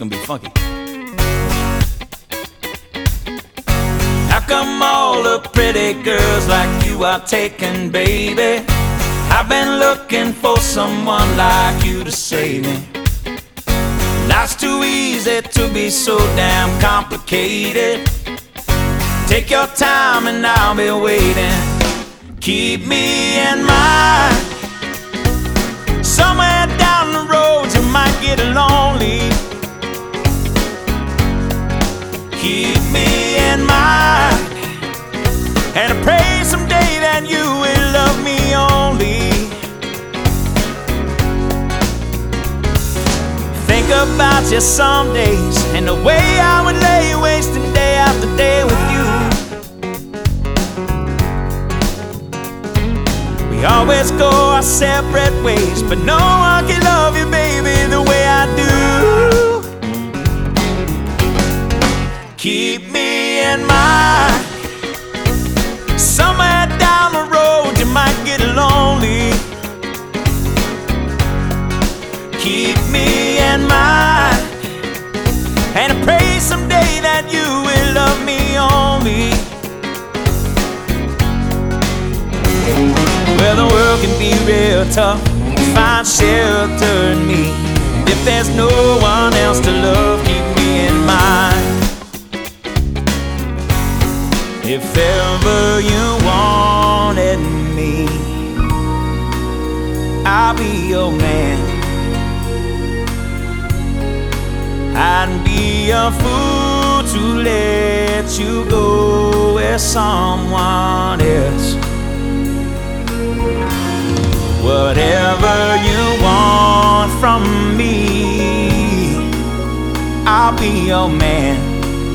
gonna be funky. How come all the pretty girls like you are taken, baby? I've been looking for someone like you to save me. Life's too easy to be so damn complicated. Take your time and I'll be waiting. Keep me in mind. Somewhere down the road you might get lonely. Keep me in mind, and I pray someday that you will love me only. Think about you some days and the way I would lay wasting day after day with you. We always go our separate ways, but no one can love you, baby, the way I do. Keep me in mind. Somewhere down the road you might get lonely. Keep me in mind, and I pray someday that you will love me only. Well, the world can be real tough, find shelter in me. If there's no one else to love, keep me in mind. If ever you wanted me, I'll be your man. I'd be a fool to let you go with someone else. Whatever you want from me, I'll be your man.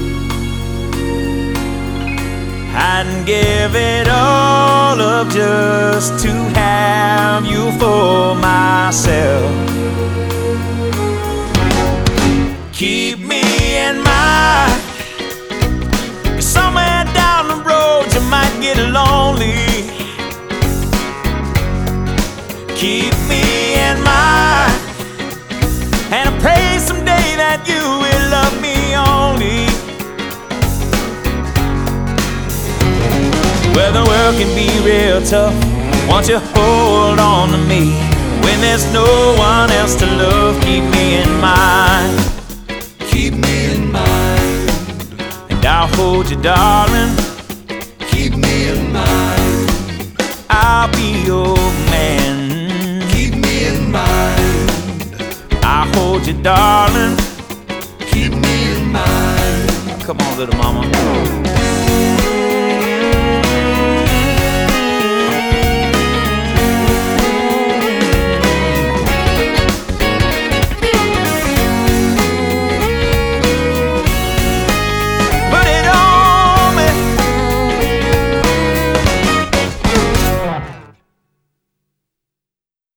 I'd give it all up just to have you for myself. Keep me in mind. Somewhere down the road you might get lonely. Keep me in mind, and I pray someday that you will love me only. Well, the world can be real tough, won't you hold on to me? When there's no one else to love, keep me in mind. Keep me in mind, and I'll hold you, darling. keep me in mind, I'll be your man. keep me in mind, I'll hold you, darling. keep me in mind. Come on, little mama.